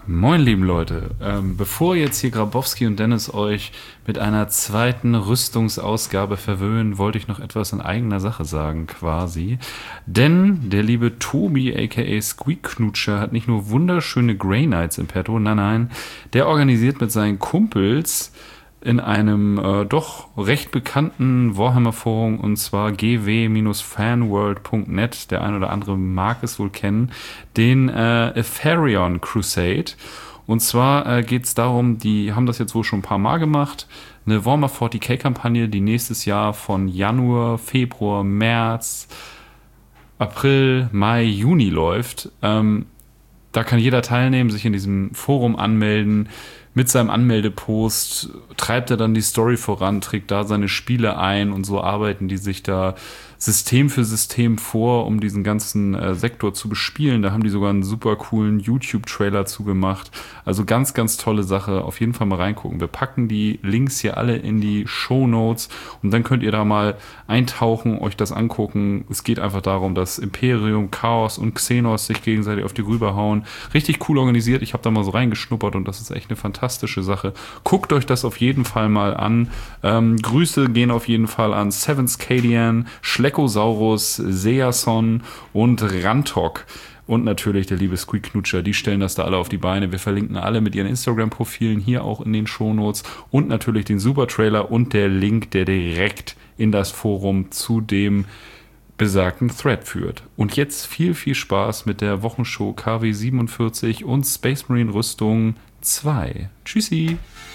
Moin, lieben Leute. Bevor jetzt hier Grabowski und Dennis euch mit einer zweiten Rüstungsausgabe verwöhnen, wollte ich noch etwas in eigener Sache sagen, quasi. Denn der liebe Tobi, aka Squeak-Knutscher, hat nicht nur wunderschöne Grey Knights im Petto, nein, der organisiert mit seinen Kumpels in einem doch recht bekannten Warhammer-Forum, und zwar gw-fanworld.net, der ein oder andere mag es wohl kennen, den Aetherion Crusade. Und zwar geht es darum, die haben das jetzt wohl schon ein paar Mal gemacht, eine Warhammer 40k-Kampagne, die nächstes Jahr von Januar, Februar, März, April, Mai, Juni läuft. Da kann jeder teilnehmen, sich in diesem Forum anmelden. Mit seinem Anmeldepost treibt er dann die Story voran, trägt da seine Spiele ein, und so arbeiten die sich da System für System vor, um diesen ganzen Sektor zu bespielen. Da haben die sogar einen super coolen YouTube-Trailer zugemacht. Also ganz, ganz tolle Sache. Auf jeden Fall mal reingucken. Wir packen die Links hier alle in die Shownotes und dann könnt ihr da mal eintauchen, euch das angucken. Es geht einfach darum, dass Imperium, Chaos und Xenos sich gegenseitig auf die Rübe hauen. Richtig cool organisiert. Ich habe da mal so reingeschnuppert und das ist echt eine fantastische Sache. Guckt euch das auf jeden Fall mal an. Grüße gehen auf jeden Fall an Sevens Cadian, Schleckosaurus, Season und Rantok. Und natürlich der liebe Squeak-Knutscher, die stellen das da alle auf die Beine. Wir verlinken alle mit ihren Instagram-Profilen hier auch in den Shownotes und natürlich den Super-Trailer und der Link, der direkt in das Forum zu dem besagten Thread führt. Und jetzt viel, viel Spaß mit der Wochenshow KW 47 und Space Marine Rüstung 2. Tschüssi!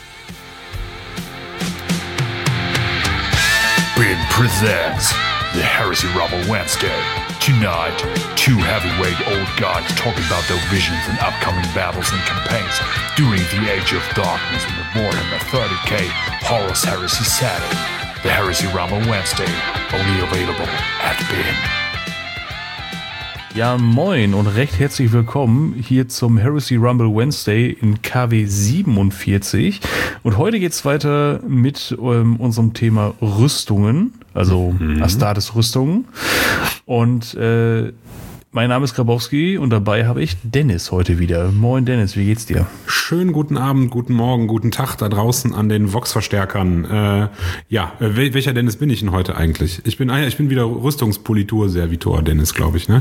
Big presents the Heresy Rumble Wednesday. Tonight, two heavyweight old guys talking about their visions and upcoming battles and campaigns during the Age of Darkness in the Warhammer 30k Horus Heresy setting. The Heresy Rumble Wednesday, only available at BIN. Ja, moin und recht herzlich willkommen hier zum Heresy Rumble Wednesday in KW 47. Und heute geht's weiter mit unserem Thema Rüstungen, also Astartes Rüstungen. Und mein Name ist Grabowski und dabei habe ich Dennis heute wieder. Moin Dennis, wie geht's dir? Schönen guten Abend, guten Morgen, guten Tag da draußen an den Vox-Verstärkern. Welcher Dennis bin ich denn heute eigentlich? Ich bin wieder Rüstungspolitur-Servitor Dennis, glaube ich, ne?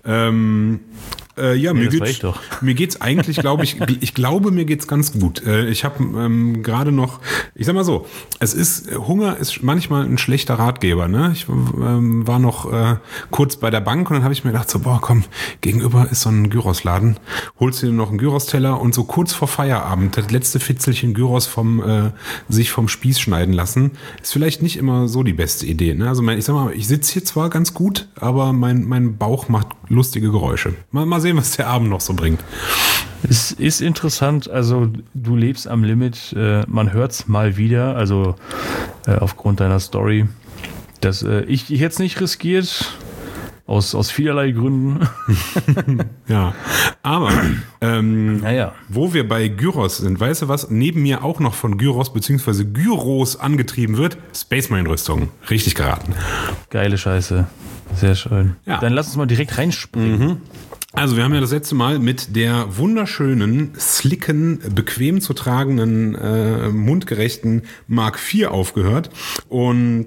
Mir geht's eigentlich, glaube ich, mir geht's ganz gut. Ich habe gerade noch, ich sag mal so, Hunger ist manchmal ein schlechter Ratgeber, ne? Ich war noch kurz bei der Bank und dann habe ich mir gedacht, so, komm, gegenüber ist so ein Gyrosladen, holst dir noch einen Gyros-Teller und so kurz vor Feierabend das letzte Fitzelchen Gyros sich vom Spieß schneiden lassen, ist vielleicht nicht immer so die beste Idee, ne? Also ich sitze hier zwar ganz gut, aber mein Bauch macht lustige Geräusche. Mal sehen, was der Abend noch so bringt. Es ist interessant, also du lebst am Limit, man hört's mal wieder, also aufgrund deiner Story, dass ich hätte es nicht riskiert, aus vielerlei Gründen. Ja, aber wo wir bei Gyros sind, weißt du was, neben mir auch noch von Gyros bzw. Gyros angetrieben wird, Space Marine Rüstung. Richtig geraten. Geile Scheiße. Sehr schön. Ja. Dann lass uns mal direkt reinspringen. Also wir haben ja das letzte Mal mit der wunderschönen, slicken, bequem zu tragenden, mundgerechten Mark IV aufgehört. Und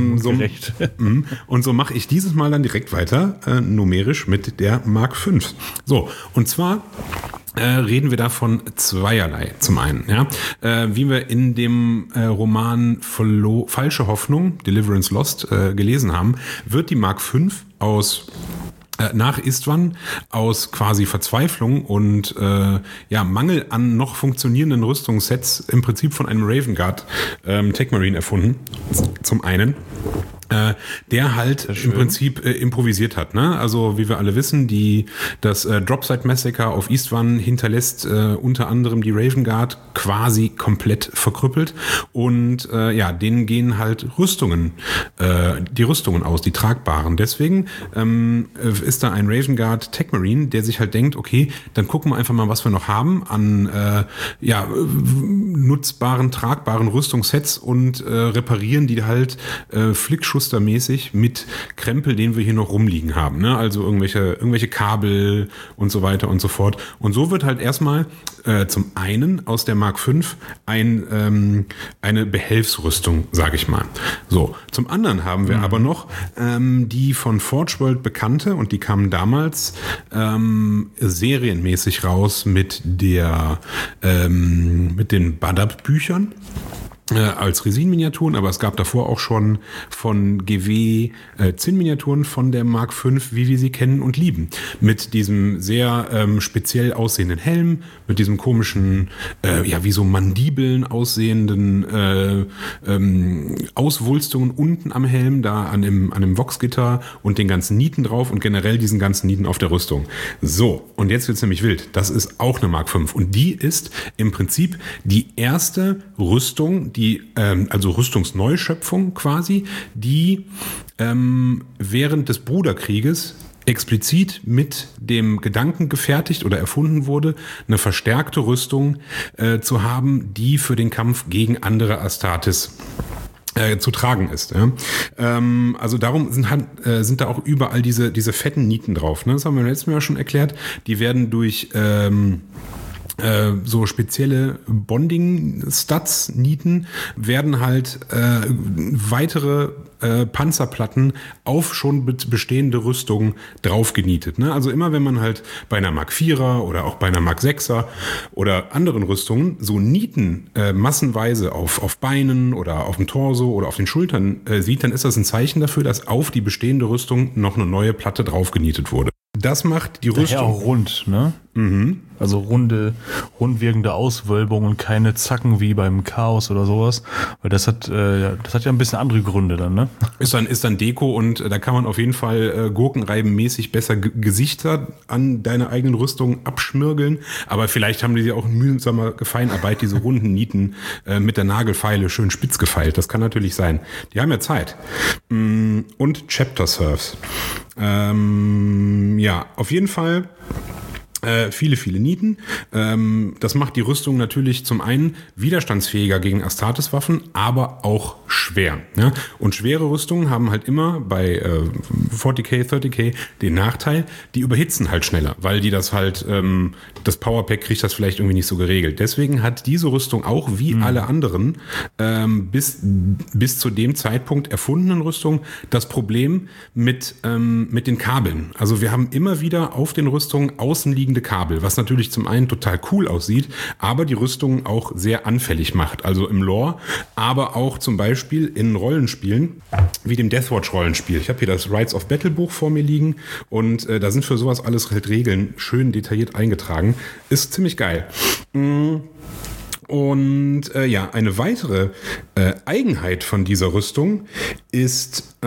so mache ich dieses Mal dann direkt weiter, numerisch mit der Mark V. So, und zwar reden wir davon zweierlei. Zum einen, wie wir in dem Roman Falsche Hoffnung, Deliverance Lost, gelesen haben, wird die Mark V nach Istvan aus quasi Verzweiflung und Mangel an noch funktionierenden Rüstungssets im Prinzip von einem Raven Guard Tech Marine erfunden. Zum einen. Der halt im Prinzip improvisiert hat, ne? Also wie wir alle wissen, das Dropside Massacre auf Istvan hinterlässt unter anderem die Raven Guard quasi komplett verkrüppelt und denen gehen halt die Rüstungen aus, die tragbaren. Deswegen ist da ein Raven Guard Tech Marine, der sich halt denkt, okay, dann gucken wir einfach mal, was wir noch haben an nutzbaren, tragbaren Rüstungssets und reparieren die halt Flickschuhe ausschustermäßig mit Krempel, den wir hier noch rumliegen haben. Ne? Also irgendwelche Kabel und so weiter und so fort. Und so wird halt erstmal zum einen aus der Mark V eine Behelfsrüstung, sage ich mal. So, zum anderen haben wir aber noch die von Forge World bekannte, und die kamen damals serienmäßig raus mit den Badab-Büchern als Resin-Miniaturen, aber es gab davor auch schon von GW Zinn-Miniaturen von der Mark V, wie wir sie kennen und lieben. Mit diesem sehr speziell aussehenden Helm, mit diesem komischen, wie so Mandibeln aussehenden Auswulstungen unten am Helm, da an dem Voxgitter und den ganzen Nieten drauf und generell diesen ganzen Nieten auf der Rüstung. So, und jetzt wird's nämlich wild. Das ist auch eine Mark V und die ist im Prinzip die erste Rüstung, also Rüstungsneuschöpfung quasi, die während des Bruderkrieges explizit mit dem Gedanken gefertigt oder erfunden wurde, eine verstärkte Rüstung zu haben, die für den Kampf gegen andere Astartes zu tragen ist. Ja. Also darum sind da auch überall diese fetten Nieten drauf. Ne? Das haben wir letztes Mal schon erklärt. Die werden durch so spezielle Bonding-Studs-Nieten werden halt weitere Panzerplatten auf schon bestehende Rüstungen draufgenietet. Ne? Also immer wenn man halt bei einer Mark IVer oder auch bei einer Mark VIer oder anderen Rüstungen so Nieten massenweise auf Beinen oder auf dem Torso oder auf den Schultern sieht, dann ist das ein Zeichen dafür, dass auf die bestehende Rüstung noch eine neue Platte draufgenietet wurde. Das macht die Rüstung auch rund, ne? Mhm. Also rund wirkende Auswölbungen, keine Zacken wie beim Chaos oder sowas. Weil das hat ja ein bisschen andere Gründe dann, ne? Ist dann Deko und da kann man auf jeden Fall gurkenreibenmäßig besser Gesichter an deiner eigenen Rüstung abschmirgeln. Aber vielleicht haben die auch in mühsamer Feinarbeit diese runden Nieten mit der Nagelfeile schön spitz gefeilt. Das kann natürlich sein. Die haben ja Zeit. Und Chapter Serves. Auf jeden Fall viele, viele Nieten. Das macht die Rüstung natürlich zum einen widerstandsfähiger gegen Astartes-Waffen, aber auch schwer. Ja? Und schwere Rüstungen haben halt immer bei 40k, 30k den Nachteil, die überhitzen halt schneller, weil die das halt, das Powerpack kriegt das vielleicht irgendwie nicht so geregelt. Deswegen hat diese Rüstung auch wie alle anderen bis zu dem Zeitpunkt erfundenen Rüstungen das Problem mit den Kabeln. Also wir haben immer wieder auf den Rüstungen außenliegende Kabel, was natürlich zum einen total cool aussieht, aber die Rüstung auch sehr anfällig macht. Also im Lore, aber auch zum Beispiel in Rollenspielen, wie dem Deathwatch-Rollenspiel. Ich habe hier das Rites of Battle Buch vor mir liegen und da sind für sowas alles halt Regeln schön detailliert eingetragen. Ist ziemlich geil. Und eine weitere Eigenheit von dieser Rüstung ist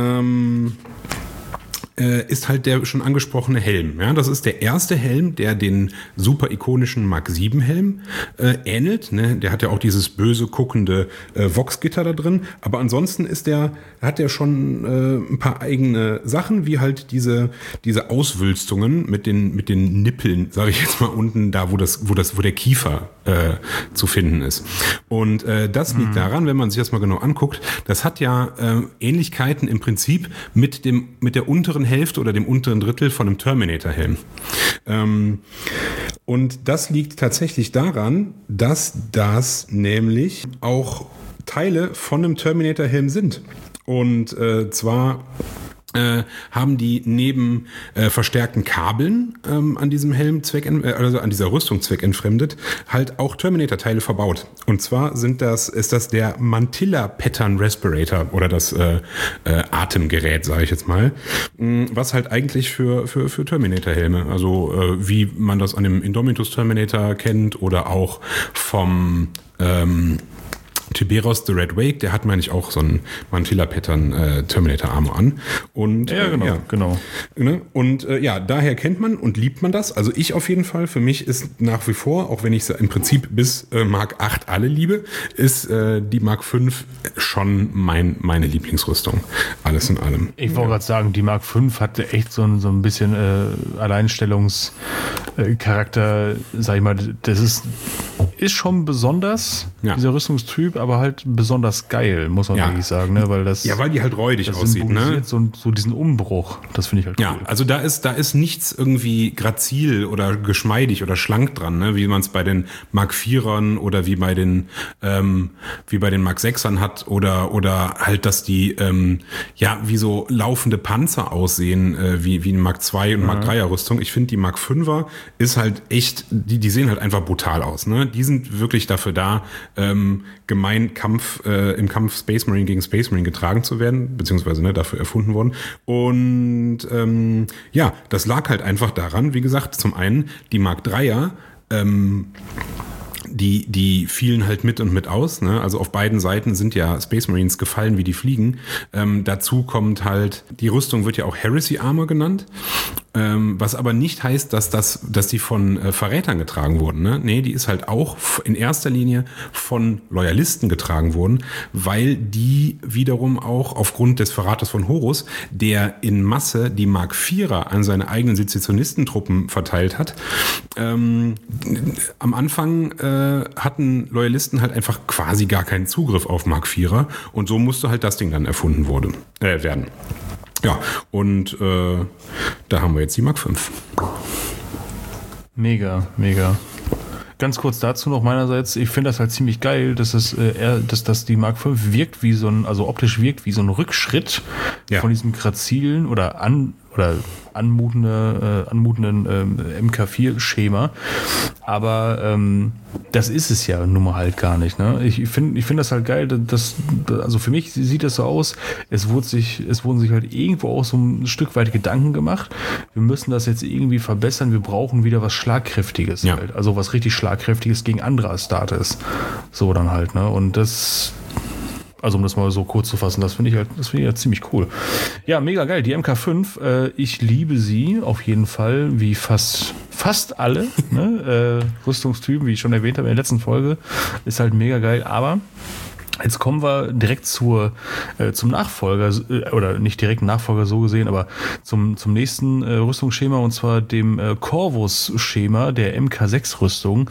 halt der schon angesprochene Helm. Ja, das ist der erste Helm, der den super ikonischen Mark VII Helm ähnelt. Ne? Der hat ja auch dieses böse guckende Voxgitter da drin. Aber ansonsten hat der schon ein paar eigene Sachen, wie halt diese Auswülstungen mit den Nippeln, sage ich jetzt mal unten, da wo der Kiefer zu finden ist. Und das liegt daran, wenn man sich das mal genau anguckt, das hat ja Ähnlichkeiten im Prinzip mit der unteren Hälfte oder dem unteren Drittel von einem Terminator-Helm. Und das liegt tatsächlich daran, dass das nämlich auch Teile von einem Terminator-Helm sind. Und zwar haben die neben verstärkten Kabeln an diesem Helm also an dieser Rüstung zweckentfremdet, halt auch Terminator-Teile verbaut. Und zwar ist das der Mantilla Pattern Respirator oder das Atemgerät, sage ich jetzt mal, was halt eigentlich für Terminator-Helme, also wie man das an dem Indomitus Terminator kennt oder auch vom Tiberos the Red Wake, der hat, meine ich, auch so einen Mantilla-Pattern Terminator Armor an. Und, genau. Ne? Und daher kennt man und liebt man das. Also ich auf jeden Fall. Für mich ist nach wie vor, auch wenn ich sie im Prinzip bis Mark 8 alle liebe, ist die Mark 5 schon meine Lieblingsrüstung. Alles in allem. Ich wollte gerade sagen, die Mark 5 hatte echt so ein bisschen Alleinstellungscharakter, sag ich mal. Das ist schon besonders. Ja. dieser Rüstungstyp, aber halt besonders geil, muss man wirklich sagen, ne? Weil das Ja, weil die halt räudig aussieht, ne? symbolisiert so diesen Umbruch. Das finde ich halt cool. Ja, also da ist nichts irgendwie grazil oder geschmeidig oder schlank dran, ne? Wie man es bei den Mark IVern oder wie bei den Mark VIern hat oder halt, dass die wie so laufende Panzer aussehen, wie eine Mark II und Mark IIIer Rüstung. Ich finde, die Mark Ver ist halt echt, die sehen halt einfach brutal aus, ne? Die sind wirklich dafür da, im Kampf Space Marine gegen Space Marine getragen zu werden, beziehungsweise dafür erfunden worden. Und das lag halt einfach daran, wie gesagt, zum einen die Mark IIIer, die fielen halt mit und mit aus, ne? Also auf beiden Seiten sind ja Space Marines gefallen, wie die fliegen. Dazu kommt halt, die Rüstung wird ja auch Heresy Armor genannt, was aber nicht heißt, dass die von Verrätern getragen wurden, ne? Nee, die ist halt auch in erster Linie von Loyalisten getragen worden, weil die wiederum auch aufgrund des Verrates von Horus, der in Masse die Mark IVer an seine eigenen Sezessionistentruppen verteilt hat, am Anfang hatten Loyalisten halt einfach quasi gar keinen Zugriff auf Mark IVer und so musste halt das Ding dann erfunden werden. Ja, und da haben wir jetzt die Mark V. Mega, mega. Ganz kurz dazu noch meinerseits, ich finde das halt ziemlich geil, dass dass die Mark V wirkt wie optisch wirkt wie so ein Rückschritt von diesem grazilen oder anmutenden MK4-Schema. Aber das ist es ja nun mal halt gar nicht. Ne? Ich finde das halt geil, also für mich sieht das so aus, es wurden sich halt irgendwo auch so ein Stück weit Gedanken gemacht. Wir müssen das jetzt irgendwie verbessern, wir brauchen wieder was Schlagkräftiges halt. Also was richtig Schlagkräftiges gegen andere Astartes. So dann halt, ne? Und das... Also um das mal so kurz zu fassen, das finde ich halt ziemlich cool. Ja, mega geil. Die MK5, ich liebe sie auf jeden Fall, wie fast alle Rüstungstypen, wie ich schon erwähnt habe in der letzten Folge, ist halt mega geil. Aber jetzt kommen wir direkt zum Nachfolger, oder nicht direkt Nachfolger so gesehen, aber zum nächsten Rüstungsschema, und zwar dem Corvus-Schema der MK6-Rüstung.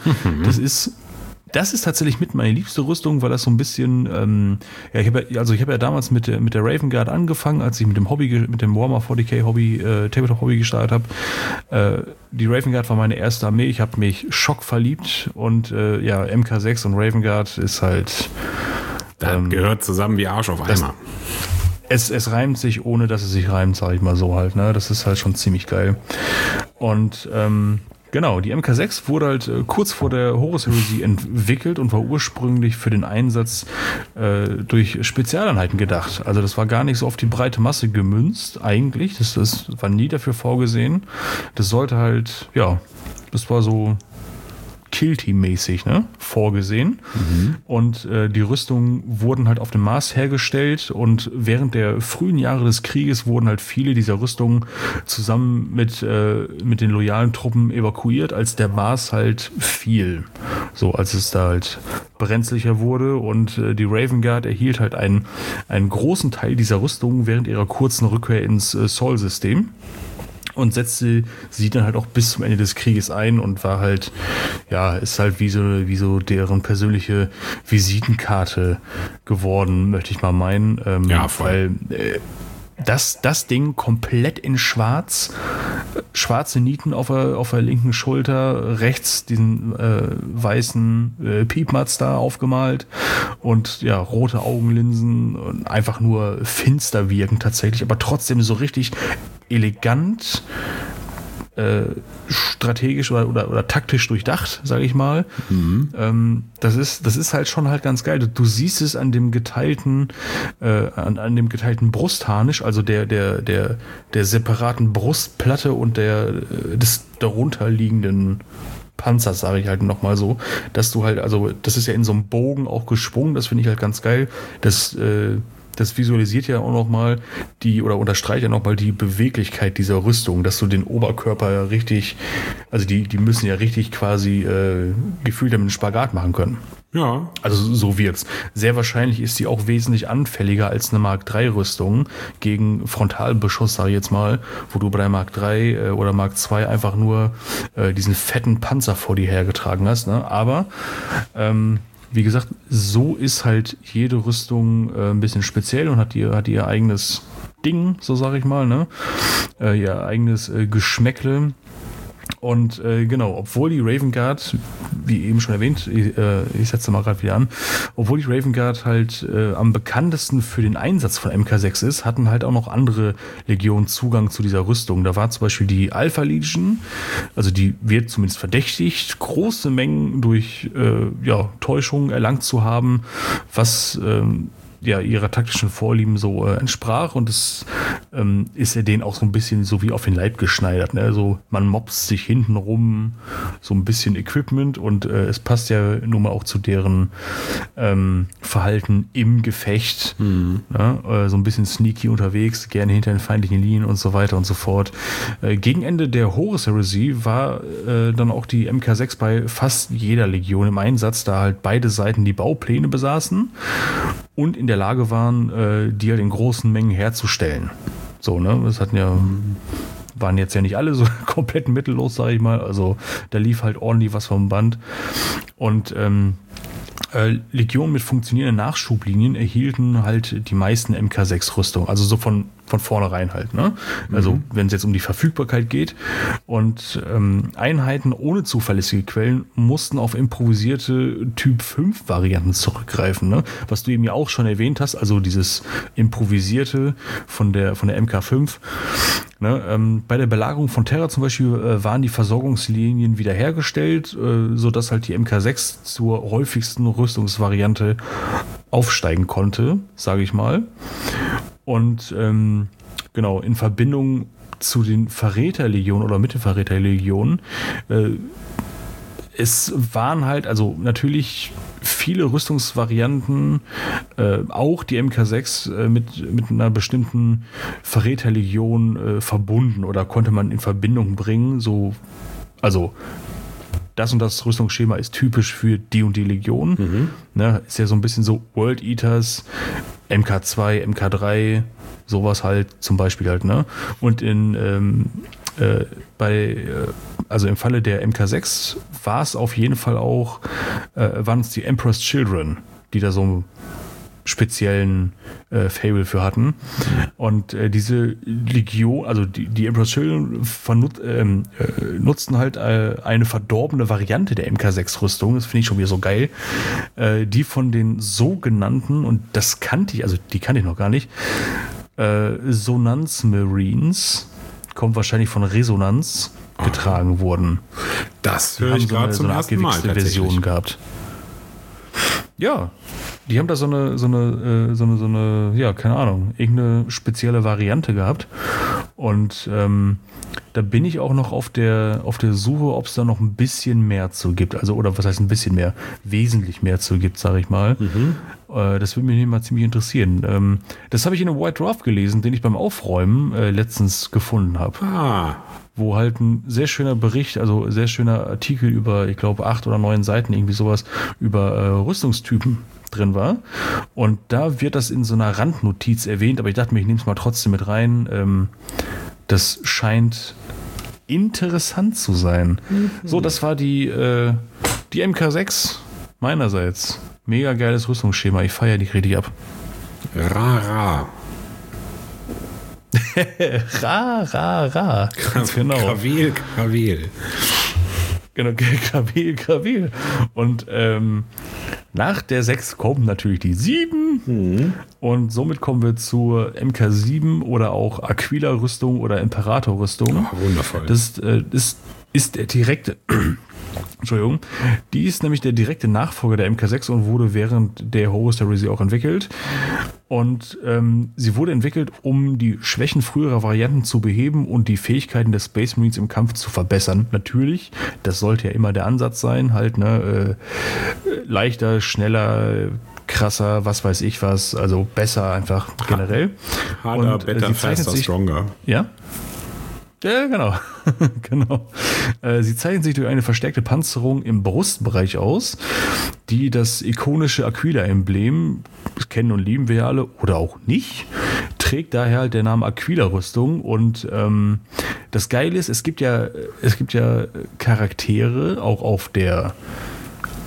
Das ist tatsächlich mit meine liebste Rüstung, weil das so ein bisschen, ich habe ja damals mit der Raven Guard angefangen, als ich mit dem Warhammer 40k Hobby, Tabletop Hobby gestartet habe. Die Raven Guard war meine erste Armee, ich habe mich schockverliebt und MK6 und Raven Guard ist halt... gehört zusammen wie Arsch auf Eimer. Es reimt sich, ohne dass es sich reimt, sage ich mal so halt, ne? Das ist halt schon ziemlich geil. Und genau, die MK6 wurde halt kurz vor der Horus Heresy entwickelt und war ursprünglich für den Einsatz durch Spezialeinheiten gedacht. Also das war gar nicht so auf die breite Masse gemünzt eigentlich. Das war nie dafür vorgesehen. Das sollte halt, das war so Kill-Team-mäßig, ne, vorgesehen. Und die Rüstungen wurden halt auf dem Mars hergestellt und während der frühen Jahre des Krieges wurden halt viele dieser Rüstungen zusammen mit den loyalen Truppen evakuiert, als der Mars halt fiel. So, als es da halt brenzlicher wurde und die Raven Guard erhielt halt einen großen Teil dieser Rüstungen während ihrer kurzen Rückkehr ins Sol-System. Und setzte sie dann halt auch bis zum Ende des Krieges ein und war halt, ist halt wie so deren persönliche Visitenkarte geworden, möchte ich mal meinen. Weil das Ding komplett in schwarz, schwarze Nieten auf der linken Schulter, rechts diesen weißen Piepmatz da aufgemalt und rote Augenlinsen und einfach nur finster wirken tatsächlich, aber trotzdem so richtig elegant, strategisch oder taktisch durchdacht, sage ich mal. Das ist halt schon halt ganz geil. Du siehst es an dem geteilten Brustharnisch, also der separaten Brustplatte und des darunterliegenden Panzers, sage ich halt nochmal so, dass du halt, also das ist ja in so einem Bogen auch geschwungen, das finde ich halt ganz geil. Das visualisiert ja auch nochmal oder unterstreicht ja nochmal die Beweglichkeit dieser Rüstung, dass du den Oberkörper ja richtig, also die müssen ja richtig quasi gefühlt damit einen Spagat machen können. Ja. Also so wirkt's. Sehr wahrscheinlich ist sie auch wesentlich anfälliger als eine Mark III Rüstung gegen Frontalbeschuss, sage ich jetzt mal, wo du bei der Mark III oder Mark II einfach nur diesen fetten Panzer vor dir hergetragen hast. Ne? Aber wie gesagt, so ist halt jede Rüstung ein bisschen speziell und hat ihr eigenes Ding, so sage ich mal, ne? Ihr eigenes Geschmäckle. Und genau, obwohl die Raven Guard, wie eben schon erwähnt, ich setze mal gerade wieder an, obwohl die Raven Guard halt am bekanntesten für den Einsatz von MK6 ist, hatten halt auch noch andere Legionen Zugang zu dieser Rüstung. Da war zum Beispiel die Alpha Legion, also die wird zumindest verdächtigt, große Mengen durch Täuschung erlangt zu haben, was ihrer taktischen Vorlieben so entsprach, und es ist ja denen auch so ein bisschen so wie auf den Leib geschneidert. Ne? Also man mobst sich hinten rum so ein bisschen Equipment, und es passt ja nun mal auch zu deren Verhalten im Gefecht. Ne? So ein bisschen sneaky unterwegs, gerne hinter den feindlichen Linien und so weiter und so fort. Gegen Ende der Horus Heresy war dann auch die MK6 bei fast jeder Legion im Einsatz, da halt beide Seiten die Baupläne besaßen und in der Lage waren, die halt in großen Mengen herzustellen. So, ne, das waren jetzt ja nicht alle so komplett mittellos, sage ich mal. Also da lief halt ordentlich was vom Band. Und Legionen mit funktionierenden Nachschublinien erhielten halt die meisten MK6-Rüstungen. Also so von vornherein halt, ne? Also wenn es jetzt um die Verfügbarkeit geht, und Einheiten ohne zuverlässige Quellen mussten auf improvisierte Typ 5 Varianten zurückgreifen, ne? Was du eben ja auch schon erwähnt hast, also dieses improvisierte von der MK5. Ne? Bei der Belagerung von Terra zum Beispiel waren die Versorgungslinien wiederhergestellt, sodass halt die MK6 zur häufigsten Rüstungsvariante aufsteigen konnte, sage ich mal. Und genau, in Verbindung zu den Verräterlegionen oder mit den Verräterlegionen, es waren halt, also natürlich viele Rüstungsvarianten, auch die MK6 mit einer bestimmten Verräterlegion verbunden oder konnte man in Verbindung bringen, so, also das und das Rüstungsschema ist typisch für die und die Legion. Ne, ist ja so ein bisschen so World Eaters, MK2, MK3, sowas halt zum Beispiel halt, ne? Und also im Falle der MK6 war es auf jeden Fall auch, waren es die Emperor's Children, die da so einen speziellen Fable für hatten. Und diese Legion, also die Emperor's Children nutzten halt eine verdorbene Variante der MK6-Rüstung, das finde ich schon wieder so geil, die von den sogenannten, und das kannte ich, also die kannte ich noch gar nicht, Sonanz Marines, kommt wahrscheinlich von Resonanz, getragen wurden. Das höre ich gerade zum ersten Mal tatsächlich. Version gehabt. Ja, die haben da so eine, ja, keine Ahnung, irgendeine spezielle Variante gehabt. Und da bin ich auch noch auf der Suche, ob es da noch ein bisschen mehr zu gibt. Also, oder was heißt ein bisschen mehr? Wesentlich mehr zu gibt, sage ich mal. Das würde mich mal ziemlich interessieren. Das habe ich in einem White Dwarf gelesen, den ich beim Aufräumen letztens gefunden habe. Wo halt ein sehr schöner Bericht, also sehr schöner Artikel über, ich glaube, 8 oder 9 Seiten, irgendwie sowas, über Rüstungstypen drin war. Und da wird das in so einer Randnotiz erwähnt, aber ich dachte mir, ich nehme es mal trotzdem mit rein. Das scheint interessant zu sein. So, das war die MK6 meinerseits. Mega geiles Rüstungsschema, ich feiere die richtig ab. Ra. Ganz genau. Krawel. Genau, Krawel. Und nach der 6 kommt natürlich die 7. Und somit kommen wir zur MK7 oder auch Aquila-Rüstung oder Imperator-Rüstung. Wundervoll. Das ist der direkte... Entschuldigung. Die ist nämlich der direkte Nachfolger der MK6 und wurde während der Horus Heresy auch entwickelt. Und sie wurde entwickelt, um die Schwächen früherer Varianten zu beheben und die Fähigkeiten des Space Marines im Kampf zu verbessern. Natürlich, das sollte ja immer der Ansatz sein, halt, ne, leichter, schneller, krasser, was weiß ich was, also besser einfach generell. Harder, und, better, faster, stronger. Ja? Ja, genau. Genau. Sie zeichnen sich durch eine verstärkte Panzerung im Brustbereich aus, die das ikonische Aquila-Emblem, das kennen und lieben wir ja alle, oder auch nicht, trägt daher halt der Name Aquila-Rüstung. Und das Geile ist, es gibt ja Charaktere, auch auf der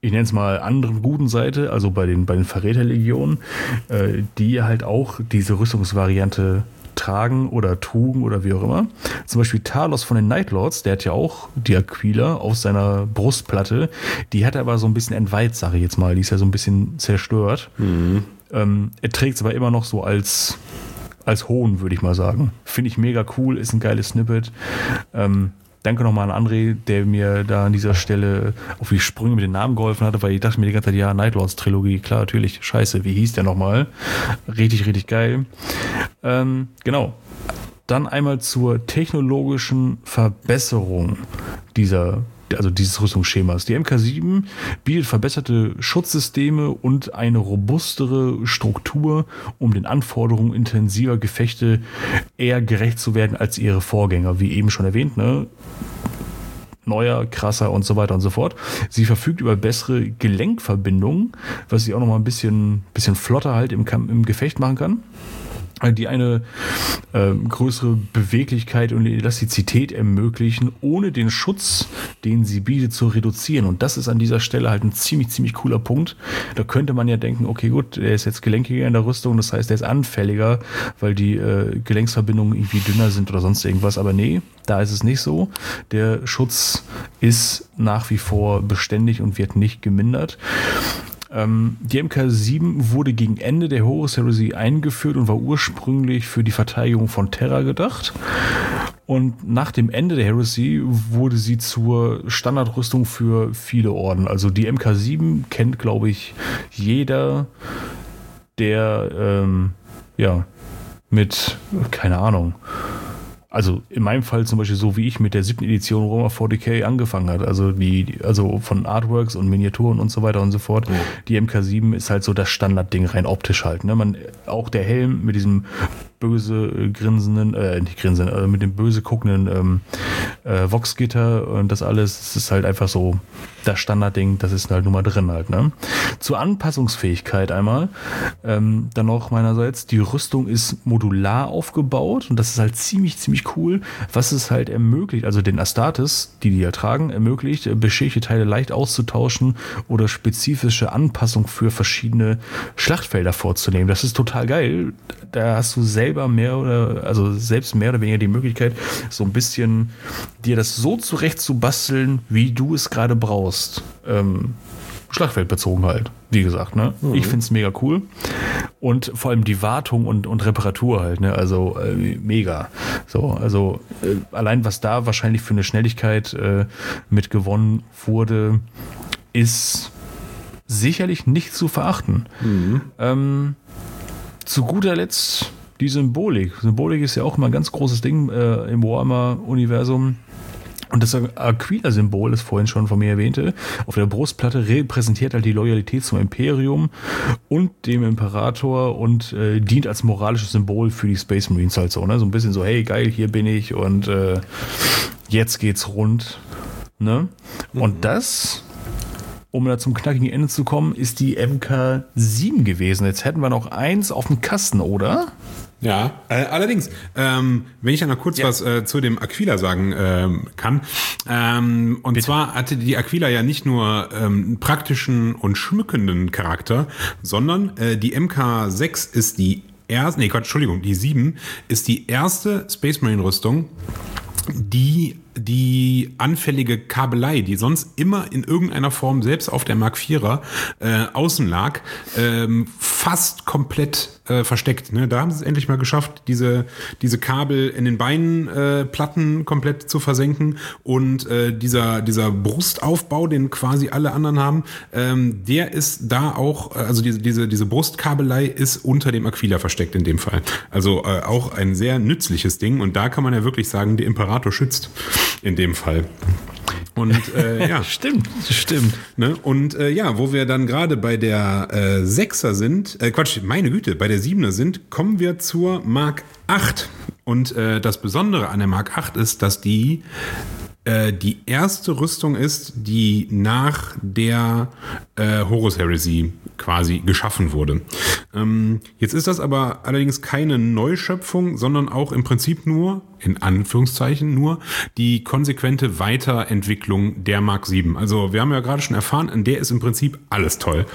ich nenne es mal, anderen guten Seite, also bei den Verräterlegionen, die halt auch diese Rüstungsvariante tragen oder trugen oder wie auch immer. Zum Beispiel Talos von den Nightlords, der hat ja auch die Aquila auf seiner Brustplatte. Die hat er aber so ein bisschen entweiht, sage ich jetzt mal. Die ist ja so ein bisschen zerstört. Er trägt es aber immer noch so als Hohn, würde ich mal sagen. Finde ich mega cool, ist ein geiles Snippet. Danke nochmal an André, der mir da an dieser Stelle auf die Sprünge mit den Namen geholfen hatte, weil ich dachte mir die ganze Zeit, ja, Nightlords Trilogie, klar, natürlich, scheiße, wie hieß der nochmal? Richtig, richtig geil. Genau. Dann einmal zur technologischen Verbesserung dieses Rüstungsschemas. Die MK7 bietet verbesserte Schutzsysteme und eine robustere Struktur, um den Anforderungen intensiver Gefechte eher gerecht zu werden als ihre Vorgänger, wie eben schon erwähnt, ne? Neuer, krasser und so weiter und so fort. Sie verfügt über bessere Gelenkverbindungen, was sie auch noch mal ein bisschen flotter halt im Gefecht machen kann, die eine größere Beweglichkeit und Elastizität ermöglichen, ohne den Schutz, den sie bietet, zu reduzieren. Und das ist an dieser Stelle halt ein ziemlich, ziemlich cooler Punkt. Da könnte man ja denken, okay, gut, der ist jetzt gelenkiger in der Rüstung, das heißt, der ist anfälliger, weil die Gelenksverbindungen irgendwie dünner sind oder sonst irgendwas. Aber nee, da ist es nicht so. Der Schutz ist nach wie vor beständig und wird nicht gemindert. Die MK7 wurde gegen Ende der Horus Heresy eingeführt und war ursprünglich für die Verteidigung von Terra gedacht. Und nach dem Ende der Heresy wurde sie zur Standardrüstung für viele Orden. Also die MK7 kennt, glaube ich, jeder, der mit, keine Ahnung, also in meinem Fall zum Beispiel so wie ich mit der 7. Edition Roma 40k angefangen hat, also von Artworks und Miniaturen und so weiter und so fort. Ja. Die MK7 ist halt so das Standardding rein optisch halt. Ne? Auch der Helm mit diesem böse grinsenden, mit dem böse guckenden Voxgitter und das alles, das ist halt einfach so das Standardding, das ist halt nur mal drin halt. Ne? Zur Anpassungsfähigkeit einmal, dann noch meinerseits, die Rüstung ist modular aufgebaut und das ist halt ziemlich, ziemlich cool, was es halt ermöglicht, also den Astartes, die ja tragen, ermöglicht, beschädigte Teile leicht auszutauschen oder spezifische Anpassung für verschiedene Schlachtfelder vorzunehmen. Das ist total geil. Da hast du selbst mehr oder weniger die Möglichkeit, so ein bisschen dir das so zurecht zu basteln, wie du es gerade brauchst. Schlachtfeldbezogen halt, wie gesagt, ne? Mhm. Ich find's mega cool. Und vor allem die Wartung und Reparatur halt, ne? Also mega. So, also allein was da wahrscheinlich für eine Schnelligkeit mit gewonnen wurde, ist sicherlich nicht zu verachten. Mhm. Zu guter Letzt die Symbolik. Symbolik ist ja auch immer ein ganz großes Ding im Warhammer-Universum. Und das Aquila-Symbol, das vorhin schon von mir erwähnte, auf der Brustplatte repräsentiert halt die Loyalität zum Imperium und dem Imperator und dient als moralisches Symbol für die Space Marines halt so, ne? So ein bisschen so, hey, geil, hier bin ich und jetzt geht's rund. Ne? Mhm. Und das, um da zum knackigen Ende zu kommen, ist die MK7 gewesen. Jetzt hätten wir noch eins auf dem Kasten, oder? Ja, allerdings, wenn ich ja noch kurz was zu dem Aquila sagen kann. Und bitte. Zwar hatte die Aquila ja nicht nur einen praktischen und schmückenden Charakter, sondern die MK6 ist die die 7 ist die erste Space Marine Rüstung, die anfällige Kabelei, die sonst immer in irgendeiner Form selbst auf der Mark IVer außen lag, fast komplett versteckt. Ne? Da haben sie es endlich mal geschafft, diese Kabel in den Beinplatten komplett zu versenken und dieser Brustaufbau, den quasi alle anderen haben, der ist da auch, also diese Brustkabelei ist unter dem Aquila versteckt in dem Fall. Also auch ein sehr nützliches Ding und da kann man ja wirklich sagen, der Imperator schützt in dem Fall. Und ja. Stimmt. Ne? Und wo wir dann gerade bei der 6er sind, bei der 7er sind, kommen wir zur Mark 8. Und das Besondere an der Mark 8 ist, dass die die erste Rüstung ist, die nach der Horus Heresy quasi geschaffen wurde. Jetzt ist das aber allerdings keine Neuschöpfung, sondern auch im Prinzip nur, in Anführungszeichen nur, die konsequente Weiterentwicklung der Mark 7. Also wir haben ja gerade schon erfahren, an der ist im Prinzip alles toll.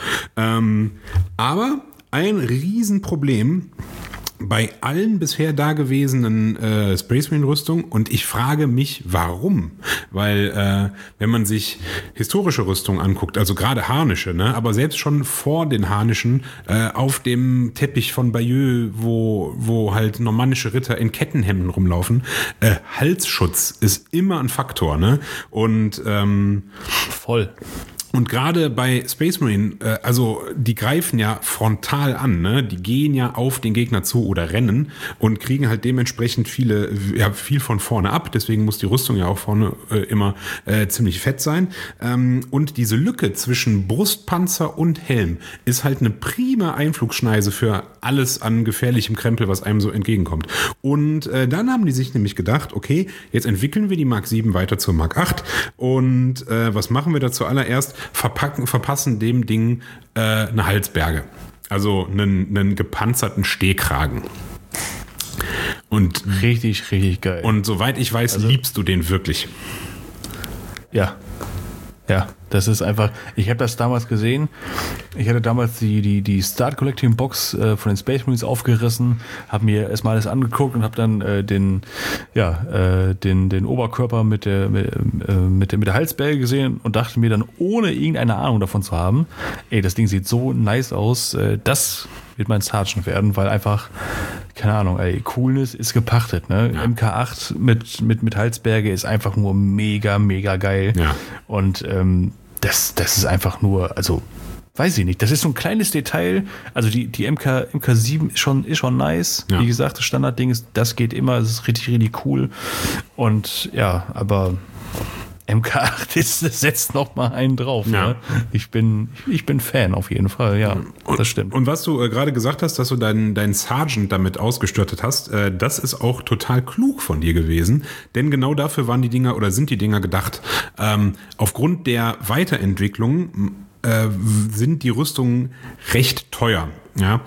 Aber ein Riesenproblem bei allen bisher dagewesenen Space Marine Rüstungen, und ich frage mich, warum? Weil wenn man sich historische Rüstungen anguckt, also gerade harnische, ne, aber selbst schon vor den harnischen, auf dem Teppich von Bayeux, wo halt normannische Ritter in Kettenhemden rumlaufen, Halsschutz ist immer ein Faktor, ne? Und voll. Und gerade bei Space Marine, also die greifen ja frontal an, ne? Die gehen ja auf den Gegner zu oder rennen und kriegen halt dementsprechend viel von vorne ab. Deswegen muss die Rüstung ja auch vorne immer ziemlich fett sein. Und diese Lücke zwischen Brustpanzer und Helm ist halt eine prima Einflugschneise für alles an gefährlichem Krempel, was einem so entgegenkommt. Und dann haben die sich nämlich gedacht, okay, jetzt entwickeln wir die Mark 7 weiter zur Mark 8 und was machen wir da zuallererst? Verpassen dem Ding eine Halsberge. Also einen gepanzerten Stehkragen. Und richtig, richtig geil. Und soweit ich weiß, liebst du den wirklich. Ja. Ja, das ist einfach, ich habe das damals gesehen, ich hatte damals die Start Collecting Box von den Space Marines aufgerissen, habe mir erstmal alles angeguckt und habe dann den Oberkörper mit der Halsberge gesehen und dachte mir dann, ohne irgendeine Ahnung davon zu haben, das Ding sieht so nice aus, das wird mein Sergeant werden, weil einfach, keine Ahnung, Coolness ist gepachtet, ne? Ja. MK8 mit Halsberge ist einfach nur mega, mega geil. Ja. Und das ist einfach nur, also weiß ich nicht, das ist so ein kleines Detail, also die MK7 ist schon nice, ja. Wie gesagt, das Standardding das geht immer, das ist richtig, richtig cool und ja, aber MK8 das setzt noch mal einen drauf. Ja. Ne? Ich bin Fan auf jeden Fall, ja, das stimmt. Und was du gerade gesagt hast, dass du deinen Sergeant damit ausgestattet hast, das ist auch total klug von dir gewesen, denn genau dafür waren die Dinger oder sind die Dinger gedacht. Aufgrund der Weiterentwicklung sind die Rüstungen recht teuer. Ja.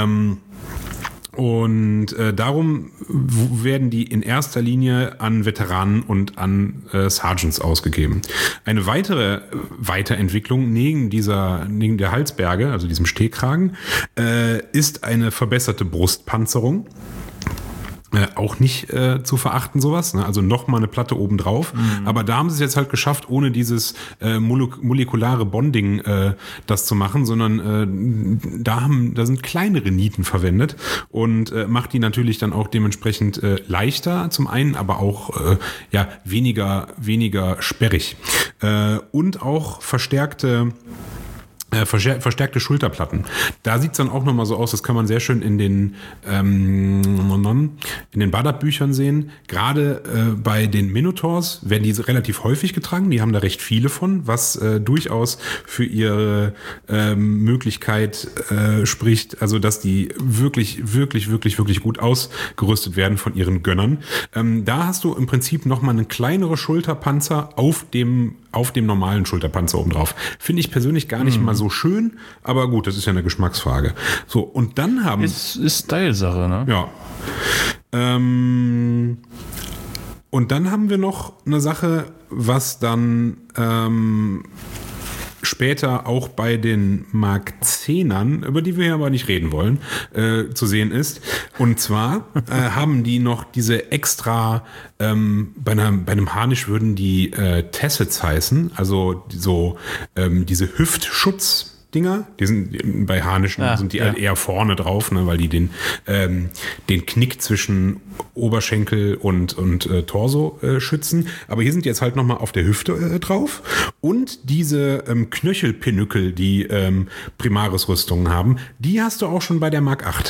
Und darum werden die in erster Linie an Veteranen und an Sergeants ausgegeben. Eine weitere Weiterentwicklung neben der Halsberge, also diesem Stehkragen, ist eine verbesserte Brustpanzerung. Auch nicht zu verachten, sowas, ne? Also nochmal eine Platte obendrauf. Mhm. Aber da haben sie es jetzt halt geschafft, ohne dieses molekulare Bonding das zu machen, sondern da sind kleinere Nieten verwendet und macht die natürlich dann auch dementsprechend leichter zum einen, aber auch weniger sperrig. Und auch verstärkte Schulterplatten. Da sieht es dann auch nochmal so aus, das kann man sehr schön in den Badab-Büchern sehen. Gerade bei den Minotaurs werden die relativ häufig getragen, die haben da recht viele von, was durchaus für ihre Möglichkeit spricht, also dass die wirklich, wirklich, wirklich, wirklich gut ausgerüstet werden von ihren Gönnern. Da hast du im Prinzip nochmal eine kleinere Schulterpanzer auf dem normalen Schulterpanzer oben drauf. Finde ich persönlich gar nicht mal so schön, aber gut, das ist ja eine Geschmacksfrage. So, und dann haben... Ist Style-Sache, ne? Ja. Und dann haben wir noch eine Sache, was dann später auch bei den Mark 10ern, über die wir hier aber nicht reden wollen, zu sehen ist. Und zwar haben die noch diese extra, bei einem Harnisch würden die Tassets heißen, also so diese Hüftschutz-Dinger, die sind bei Harnischen sind die eher vorne drauf, ne, weil die den Knick zwischen Oberschenkel und Torso schützen. Aber hier sind die jetzt halt nochmal auf der Hüfte drauf. Und diese Knöchelpinöckel, die Primaris-Rüstungen haben, die hast du auch schon bei der Mark 8.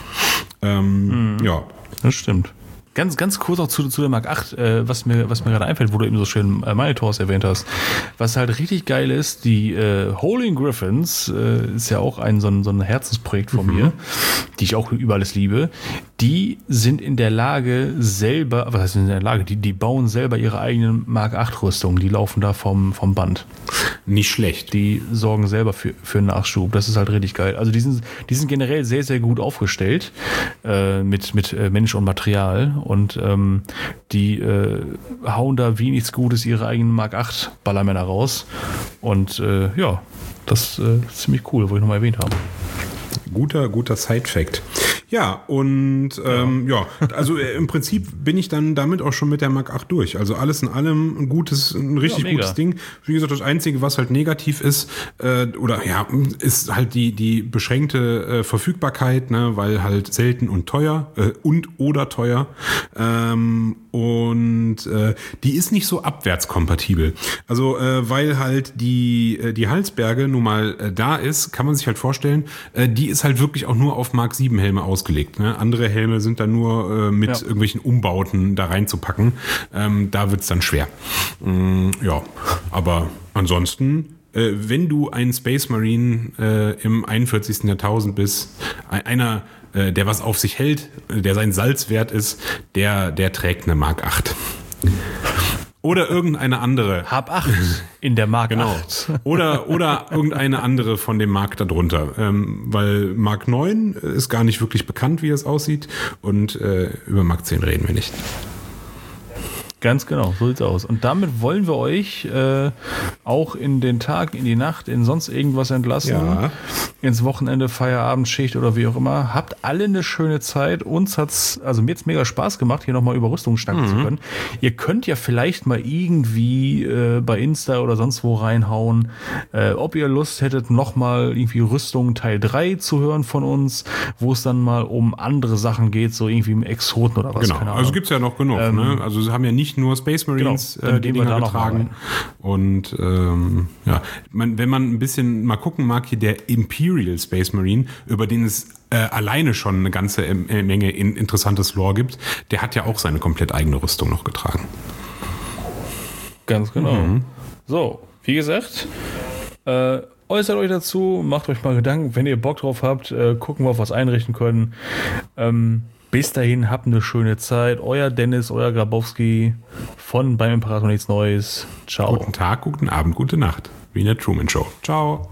Ja. Das stimmt. Ganz kurz auch zu der Mark 8, was mir gerade einfällt, wo du eben so schön Minotaurs erwähnt hast. Was halt richtig geil ist, die Howling Griffins ist ja auch so ein Herzensprojekt von mir. die ich auch über alles liebe, die sind in der Lage selber, was heißt in der Lage, die bauen selber ihre eigenen Mark 8 Rüstungen, die laufen da vom Band. Nicht schlecht. Die sorgen selber für Nachschub, das ist halt richtig geil. Also die sind generell sehr, sehr gut aufgestellt mit Mensch und Material und die hauen da wie nichts Gutes ihre eigenen Mark 8 Ballermänner raus und ja, das ist ziemlich cool, wollte ich nochmal erwähnt haben. Guter Side-Fact. Ja, und also im Prinzip bin ich dann damit auch schon mit der Mark 8 durch. Also alles in allem ein richtig gutes Ding. Wie gesagt, das Einzige, was halt negativ ist, ist halt die beschränkte Verfügbarkeit, ne, weil halt selten und teuer oder teuer. Die ist nicht so abwärtskompatibel. Also weil halt die Halsberge nun mal da ist, kann man sich halt vorstellen, die ist halt wirklich auch nur auf Mark 7 Helme ausgelegt. Ne? Andere Helme sind dann nur mit irgendwelchen Umbauten da reinzupacken. Da wird's dann schwer. Ja, aber ansonsten, wenn du ein Space Marine im 41. Jahrtausend bist, einer, der was auf sich hält, der sein Salz wert ist, der trägt eine Mark 8. Oder irgendeine andere. Hab 8 in der Mark 8. Genau. Oder irgendeine andere von dem Mark darunter. Weil Mark 9 ist gar nicht wirklich bekannt, wie es aussieht. Und über Mark 10 reden wir nicht. Ganz genau, so sieht's aus. Und damit wollen wir euch auch in den Tag, in die Nacht, in sonst irgendwas entlassen. Ja. Ins Wochenende, Feierabendschicht oder wie auch immer. Habt alle eine schöne Zeit. Mir hat's mega Spaß gemacht, hier nochmal über Rüstungen schnacken zu können. Ihr könnt ja vielleicht mal irgendwie bei Insta oder sonst wo reinhauen, ob ihr Lust hättet, nochmal irgendwie Rüstungen Teil 3 zu hören von uns, wo es dann mal um andere Sachen geht, so irgendwie im Exoten oder was. Genau, keine Ahnung. also gibt's ja noch genug. Ne? Also sie haben ja nicht nur Space Marines, genau, die Dinger getragen. Und wenn man ein bisschen mal gucken mag, hier der Imperial Space Marine, über den es alleine schon eine ganze Menge interessantes Lore gibt, der hat ja auch seine komplett eigene Rüstung noch getragen. Ganz genau. So, wie gesagt, äußert euch dazu, macht euch mal Gedanken, wenn ihr Bock drauf habt, gucken wir, auf was einrichten können. Bis dahin, habt eine schöne Zeit. Euer Dennis, euer Grabowski von Beim Imperator nichts Neues. Ciao. Guten Tag, guten Abend, gute Nacht. Wie in der Truman Show. Ciao.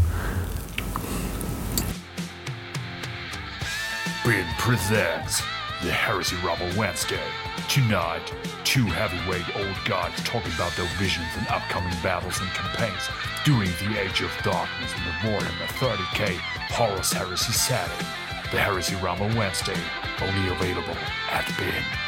Bin presents the Heresy Rumble Wednesday. Tonight, two heavyweight old guys talking about their visions and upcoming battles and campaigns during the Age of Darkness in the Warhammer 30k Horus Heresy setting. The Heresy Rumble Wednesday, only available at BIN.